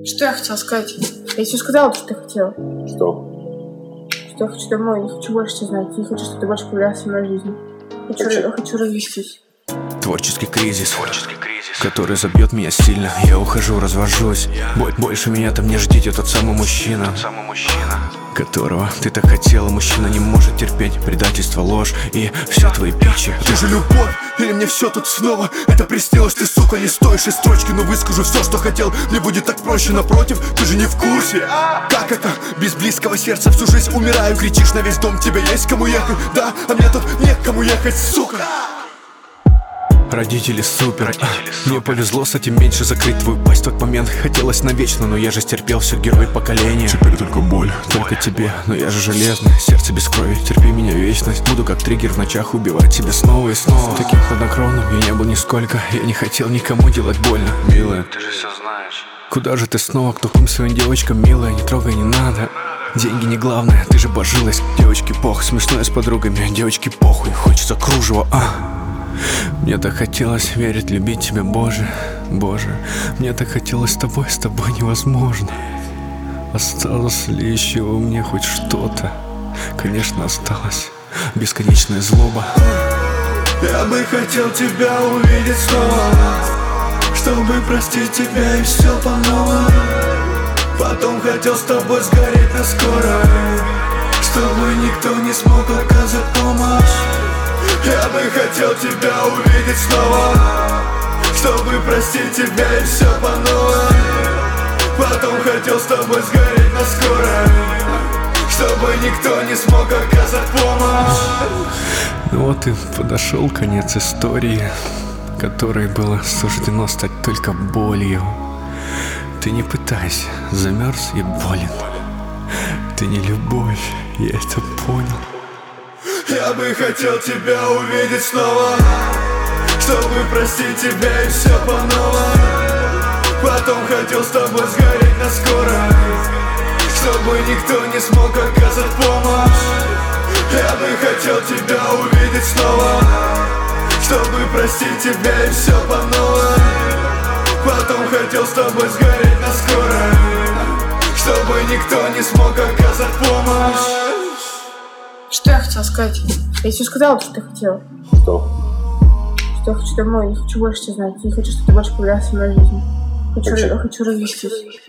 Что я хотела сказать? Я тебе сказала, что ты хотела. Что? Что я хочу домой, не хочу больше тебя знать. Не хочу, чтобы ты больше появлялся в моей жизни. Хочу развестись. Творческий кризис, который забьет меня сильно. Я ухожу, развожусь. Больше меня там не ждите, тот самый мужчина, которого ты так хотела. Мужчина не может терпеть предательство, ложь и все твои бичи. Ты же любовь, или мне все тут снова это приснилось? Ты, сука, не стоишь и строчки, но выскажу все, что хотел. Мне будет так проще, напротив, ты же не в курсе. Как это? Без близкого сердца всю жизнь умираю. Кричишь на весь дом, тебе есть кому ехать? Да, а мне тут не к кому ехать, сука. Родители супер, мне повезло с этим меньше закрыть твою пасть. В тот момент хотелось навечно, но я же стерпел, все, герой поколения. Теперь только боль, только тебе, но я же железный. Сердце без крови, терпи меня вечность. Буду как триггер в ночах убивать тебя снова и снова. Таким хладнокровным я не был нисколько. Я не хотел никому делать больно, милая. Ты же все знаешь. Куда же ты снова, к тупым своим девочкам, милая? Не трогай, не надо. Деньги не главное, ты же божилась. Девочки пох, смешное с подругами. Девочки похуй, хочется кружева, Мне так хотелось верить, любить тебя, Боже, Боже. Мне так хотелось с тобой невозможно. Осталось ли еще у меня хоть что-то? Конечно, осталось. Бесконечная злоба. Я бы хотел тебя увидеть снова, чтобы простить тебя и все по новой. Потом хотел с тобой сгореть на скорой, чтобы никто не смог оказать помощь. Я бы хотел тебя увидеть снова, чтобы простить тебя и все по новой. Потом хотел с тобой сгореть на скорой, чтобы никто не смог оказать помощь. Вот и подошел конец истории, которой было суждено стать только болью. Ты не пытайся, замерз и болен. Ты не любовь, я это понял. Я бы хотел тебя увидеть снова, чтобы простить тебя и все по новой. Потом хотел с тобой сгореть на скорой, чтобы никто не смог оказать помощь. Я бы хотел тебя увидеть снова, чтобы простить тебя и все по новой. Потом хотел с тобой сгореть на скорой, чтобы никто не смог оказать помощь. Что я хотела сказать? Я тебе сказала, что ты хотела. Что? Что я хочу домой, не хочу больше тебя знать. Не хочу, чтобы ты больше появлялся в моей жизни. Хочу развестись.